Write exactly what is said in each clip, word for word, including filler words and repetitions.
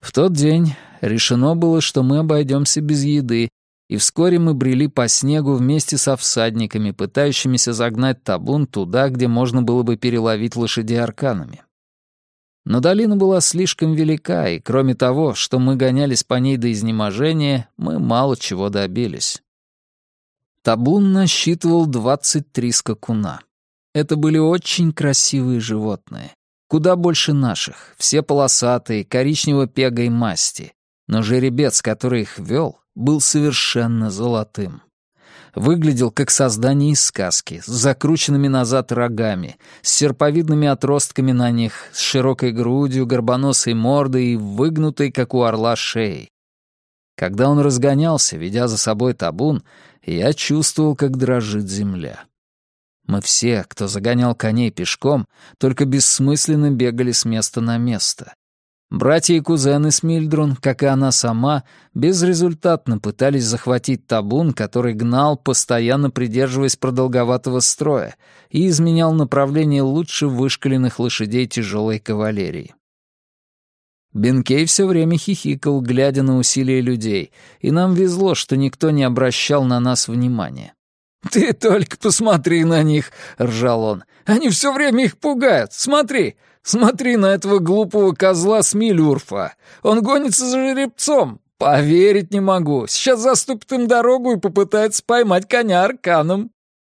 В тот день решено было, что мы обойдемся без еды, и вскоре мы брели по снегу вместе со всадниками, пытающимися загнать табун туда, где можно было бы переловить лошадей арканами. Но долина была слишком велика, и кроме того, что мы гонялись по ней до изнеможения, мы мало чего добились. Табун насчитывал двадцать три скакуна. Это были очень красивые животные. Куда больше наших, все полосатые, коричнево-пегой масти. Но жеребец, который их вел, был совершенно золотым. Выглядел как создание из сказки, с закрученными назад рогами, с серповидными отростками на них, с широкой грудью, горбоносой мордой и выгнутой, как у орла, шеей. Когда он разгонялся, ведя за собой табун, я чувствовал, как дрожит земля. Мы все, кто загонял коней пешком, только бессмысленно бегали с места на место. Братья и кузены Смильдрун, как и она сама, безрезультатно пытались захватить табун, который гнал, постоянно придерживаясь продолговатого строя, и изменял направление лучше вышкаленных лошадей тяжелой кавалерии. Бенкей все время хихикал, глядя на усилия людей, и нам везло, что никто не обращал на нас внимания. «Ты только посмотри на них!» — ржал он. «Они все время их пугают! Смотри! Смотри на этого глупого козла Смилюрфа! Он гонится за жеребцом! Поверить не могу! Сейчас заступит им дорогу и попытается поймать коня арканом!»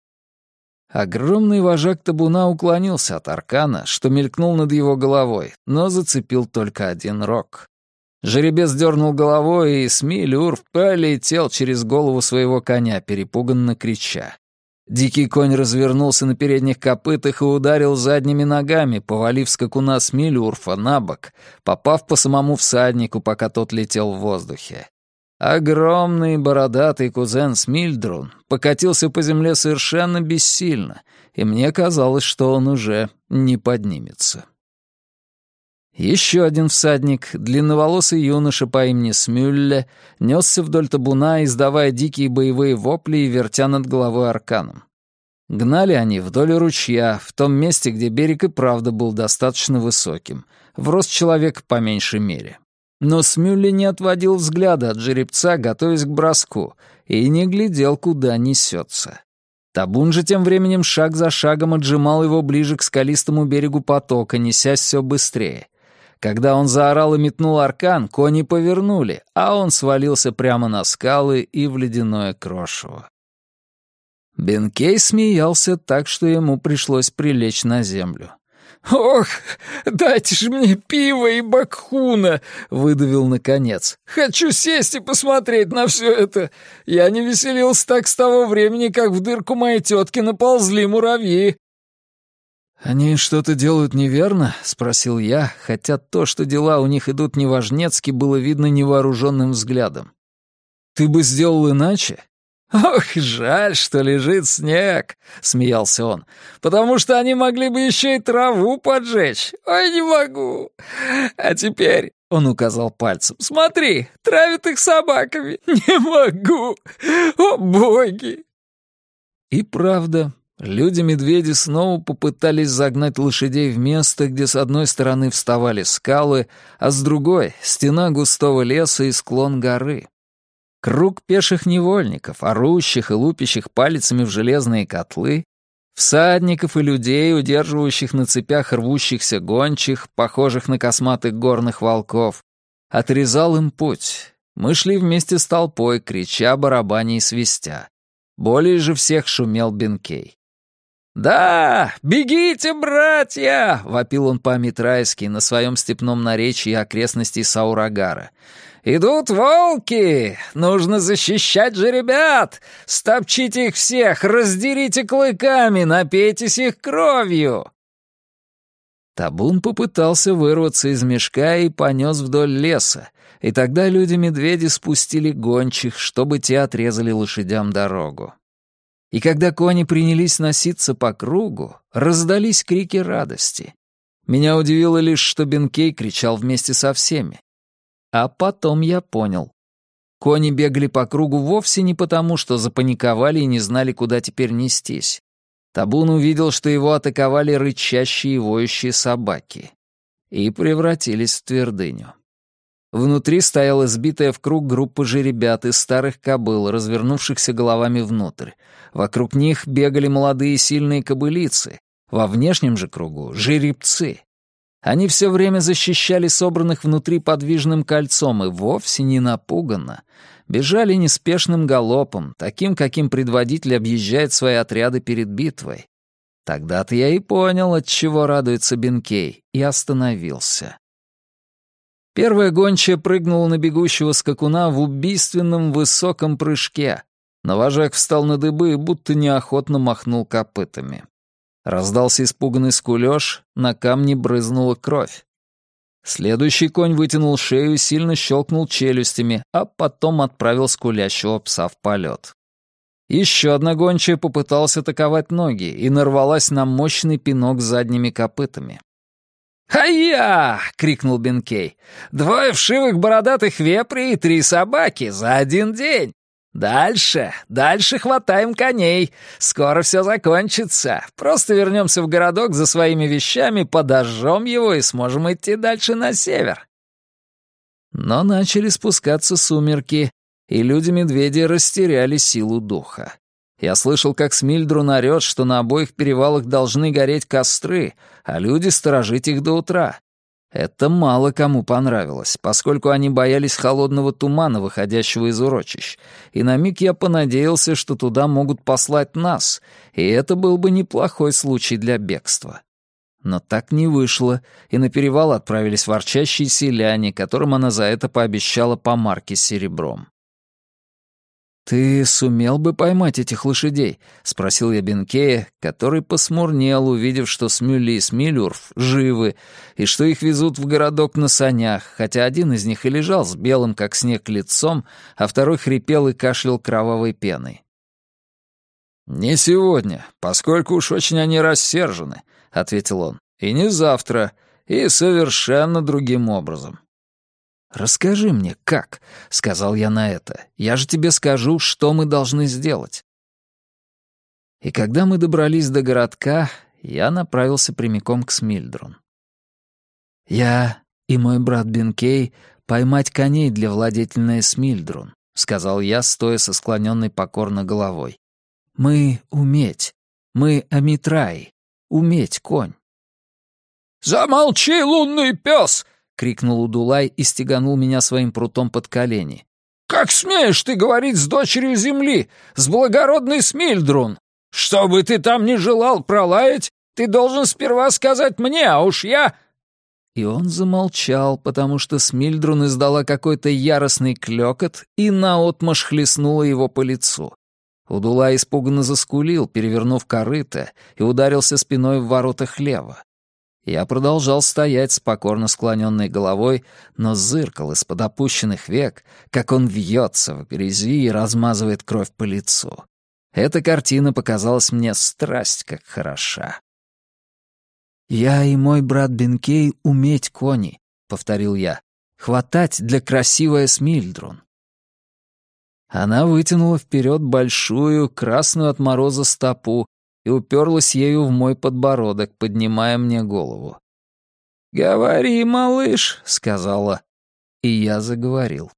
Огромный вожак табуна уклонился от аркана, что мелькнул над его головой, но зацепил только один рог. Жеребец дернул головой, и Смилюрф полетел через голову своего коня, перепуганно крича. Дикий конь развернулся на передних копытах и ударил задними ногами, повалив скакуна Смилюрфа на бок, попав по самому всаднику, пока тот летел в воздухе. Огромный бородатый кузен Смильдрун покатился по земле совершенно бессильно, и мне казалось, что он уже не поднимется. Еще один всадник, длинноволосый юноша по имени Смюлле, несся вдоль табуна, издавая дикие боевые вопли и вертя над головой арканом. Гнали они вдоль ручья, в том месте, где берег и правда был достаточно высоким, в рост человека по меньшей мере. Но Смюлле не отводил взгляда от жеребца, готовясь к броску, и не глядел, куда несется. Табун же тем временем шаг за шагом отжимал его ближе к скалистому берегу потока, несясь все быстрее. Когда он заорал и метнул аркан, кони повернули, а он свалился прямо на скалы и в ледяное крошево. Бенкей смеялся так, что ему пришлось прилечь на землю. «Ох, дайте же мне пиво и бакхуна!» — выдавил наконец. «Хочу сесть и посмотреть на все это. Я не веселился так с того времени, как в дырку моей тетки наползли муравьи». «Они что-то делают неверно?» — спросил я, хотя то, что дела у них идут неважнецки, было видно невооруженным взглядом. «Ты бы сделал иначе?» «Ох, жаль, что лежит снег», — смеялся он, «потому что они могли бы еще и траву поджечь. Ой, не могу. А теперь...» — он указал пальцем. «Смотри, травят их собаками. Не могу. О, боги!» И правда... Люди-медведи снова попытались загнать лошадей в место, где с одной стороны вставали скалы, а с другой — стена густого леса и склон горы. Круг пеших невольников, орущих и лупящих палицами в железные котлы, всадников и людей, удерживающих на цепях рвущихся гончих, похожих на косматых горных волков, отрезал им путь. Мы шли вместе с толпой, крича, барабаня и свистя. Более же всех шумел Бенкей. «Да, бегите, братья!» — вопил он по-митрайски на своем степном наречии окрестностей Саурагара. «Идут волки! Нужно защищать же ребят! Стопчите их всех, раздерите клыками, напейтесь их кровью!» Табун попытался вырваться из мешка и понес вдоль леса, и тогда люди-медведи спустили гончих, чтобы те отрезали лошадям дорогу. И когда кони принялись носиться по кругу, раздались крики радости. Меня удивило лишь, что Бенкей кричал вместе со всеми. А потом я понял. Кони бегали по кругу вовсе не потому, что запаниковали и не знали, куда теперь нестись. Табун увидел, что его атаковали рычащие и воющие собаки. И превратились в твердыню. Внутри стояла сбитая в круг группа жеребят из старых кобыл, развернувшихся головами внутрь. Вокруг них бегали молодые сильные кобылицы. Во внешнем же кругу — жеребцы. Они все время защищали собранных внутри подвижным кольцом и вовсе не напуганно. Бежали неспешным галопом, таким, каким предводитель объезжает свои отряды перед битвой. Тогда-то я и понял, от чего радуется Бенкей, и остановился. Первая гончая прыгнула на бегущего скакуна в убийственном высоком прыжке, но вожак встал на дыбы и будто неохотно махнул копытами. Раздался испуганный скулёж, на камне брызнула кровь. Следующий конь вытянул шею и сильно щелкнул челюстями, а потом отправил скулящего пса в полет. Еще одна гончая попыталась атаковать ноги и нарвалась на мощный пинок задними копытами. «Ай-я!» — крикнул Бенкей. «Двое вшивых бородатых вепрей и три собаки за один день! Дальше, дальше хватаем коней. Скоро все закончится. Просто вернемся в городок за своими вещами, подожжем его и сможем идти дальше на север». Но начали спускаться сумерки, и люди-медведи растеряли силу духа. Я слышал, как Смильдрун орёт, что на обоих перевалах должны гореть костры, а люди сторожить их до утра. Это мало кому понравилось, поскольку они боялись холодного тумана, выходящего из урочищ, и на миг я понадеялся, что туда могут послать нас, и это был бы неплохой случай для бегства. Но так не вышло, и на перевал отправились ворчащие селяне, которым она за это пообещала по марке с серебром. «Ты сумел бы поймать этих лошадей?» — спросил я Бенкея, который посмурнел, увидев, что Смюли и Смилюрф живы, и что их везут в городок на санях, хотя один из них и лежал с белым, как снег, лицом, а второй хрипел и кашлял кровавой пеной. «Не сегодня, поскольку уж очень они рассержены», — ответил он, — «и не завтра, и совершенно другим образом». «Расскажи мне, как?» — сказал я на это. «Я же тебе скажу, что мы должны сделать». И когда мы добрались до городка, я направился прямиком к Смильдрун. «Я и мой брат Бенкей поймать коней для владетельной Смильдрун», — сказал я, стоя со склоненной покорно головой. «Мы уметь. Мы Амитраи. Уметь конь». «Замолчи, лунный пес!» — крикнул Удулай и стеганул меня своим прутом под колени. «Как смеешь ты говорить с дочерью земли, с благородной Смильдрун? Что бы ты там ни желал пролаять, ты должен сперва сказать мне, а уж я...» И он замолчал, потому что Смильдрун издала какой-то яростный клёкот и наотмашь хлестнула его по лицу. Удулай испуганно заскулил, перевернув корыто, и ударился спиной в ворота хлева. Я продолжал стоять с покорно склоненной головой, но зыркал из-под опущенных век, как он вьется в грязи и размазывает кровь по лицу. Эта картина показалась мне страсть как хороша. «Я и мой брат Бенкей уметь кони», — повторил я, — «хватать для красивой Смильдрун». Она вытянула вперед большую, красную от мороза стопу, и уперлась ею в мой подбородок, поднимая мне голову. «Говори, малыш», — сказала. И я заговорил.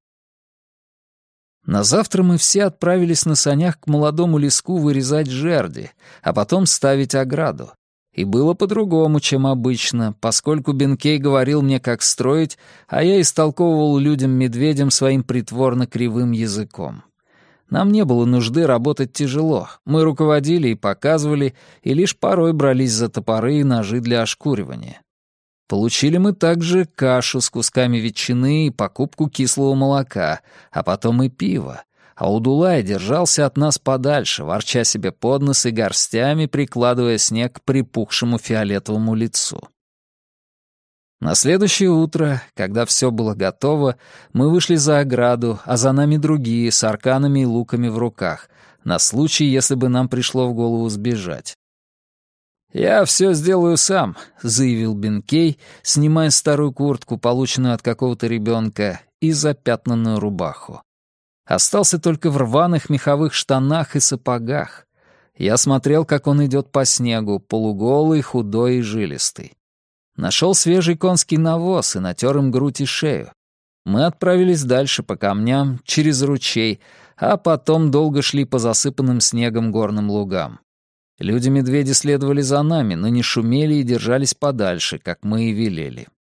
На завтра мы все отправились на санях к молодому леску вырезать жерди, а потом ставить ограду. И было по-другому, чем обычно, поскольку Бенкей говорил мне, как строить, а я истолковывал людям-медведям своим притворно-кривым языком. Нам не было нужды работать тяжело. Мы руководили и показывали, и лишь порой брались за топоры и ножи для ошкуривания. Получили мы также кашу с кусками ветчины и покупку кислого молока, а потом и пиво. А Удулай держался от нас подальше, ворча себе под нос и горстями прикладывая снег к припухшему фиолетовому лицу. На следующее утро, когда все было готово, мы вышли за ограду, а за нами другие с арканами и луками в руках, на случай, если бы нам пришло в голову сбежать. «Я все сделаю сам», — заявил Бенкей, снимая старую куртку, полученную от какого-то ребенка, и запятнанную рубаху. Остался только в рваных меховых штанах и сапогах. Я смотрел, как он идет по снегу, полуголый, худой и жилистый. Нашел свежий конский навоз и натер им грудь и шею. Мы отправились дальше по камням, через ручей, а потом долго шли по засыпанным снегом горным лугам. Люди-медведи следовали за нами, но не шумели и держались подальше, как мы и велели.